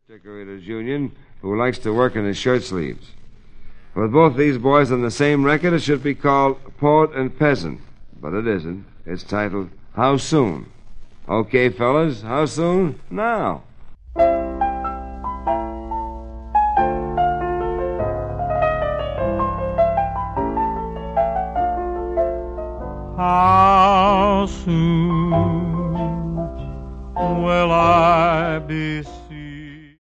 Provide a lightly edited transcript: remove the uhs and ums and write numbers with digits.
Decorators Union, who likes to work in his shirt sleeves. With both these boys on the same record, it should be called Poet and Peasant. But it isn't. It's titled How Soon? Okay, fellas, how soon? Now. How soon will I be